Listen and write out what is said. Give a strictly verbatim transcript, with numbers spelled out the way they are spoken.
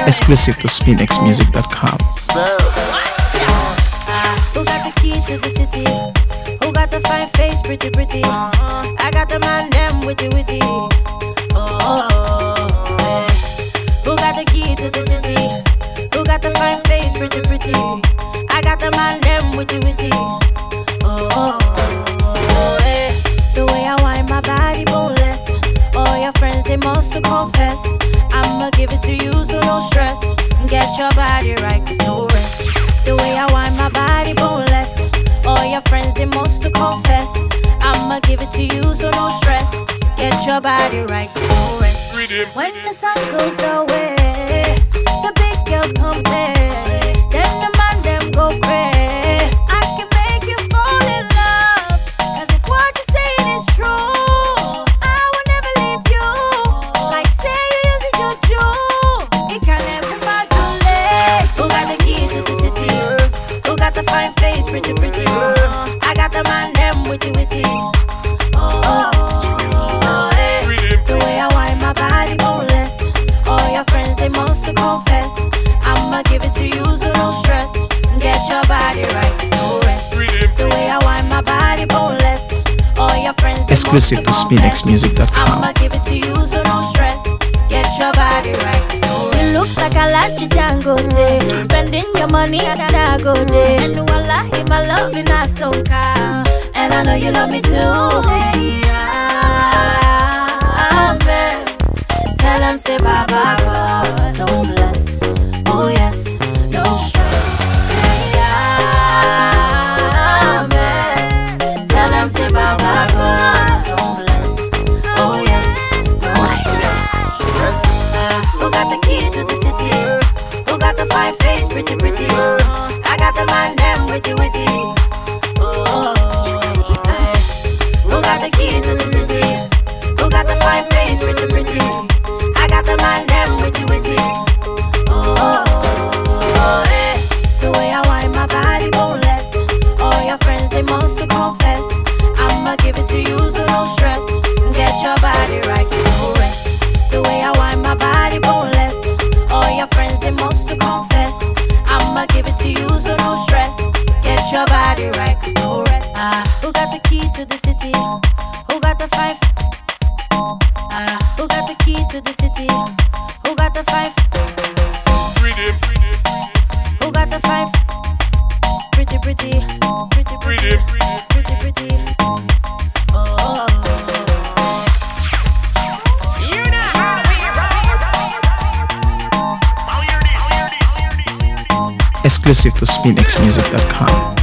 Exclusive to spin x music dot com. Who got the key to the city? Who got the fine face, pretty, pretty? I got the man, them witty, witty. Oh, hey. Who got the key to the city? Who got the fine face, pretty, pretty? I got the man, them witty, witty. Oh, hey. The way I wind my body boneless. All your friends, they must confess. I'ma give it to you, so no stress. Get your body right, cause no rest. The way I wind my body boneless. All your friends, they must confess. I'ma give it to you, so no stress. Get your body right, cause no rest. When the sun goes away, the big girls come play. Then the man, them go crazy. I can make you fall in love, cause if what you're saying is true, I will never leave you. Like say you using your jewel, it can never modulate. Who got the key to the city? Who got the fine face, pretty, pretty? I got the man, them witty, witty. Oh, oh, oh, hey. The way I wind my body boneless. All your friends, they must confess. I'ma give it to you, so no stress. Get your body right, no rest. The way I wind my body boneless. All your friends, Exclusive to spin x music dot com. I'ma give it to you, so no stress. Get your body right, no rest. You look like a lot you tango day. Spending your money at a go day. And wallahi, my love in a sonka. And I know you love me too. Say amen. Tell them say Baba God, no bless. Oh yes, no stress. Say amen. Tell them say Baba God, no bless. Oh yes, no stress. Who got the key to the city? Who got the fine face, pretty, pretty? I got the man, them witty, witty. Oh, hey. Who got the key to the city? Who got the fine face, pretty, pretty? I got the man, them witty, witty. Oh, hey. The way I wind my body boneless. All your friends, they must confess. I'ma give it to you, so no stress. Get your body right, no rest. The way I wind my body boneless. All your friends, they must confess. I'ma give it to you, so no stress. Get your body right, cause no rest. Ah, who got the key to the city? Who got the five? Ah, who got the key to the city? Who got the five? Who got the five? Pretty, pretty, pretty, pretty, pretty, pretty. Oh. Exclusive to spin x music dot com.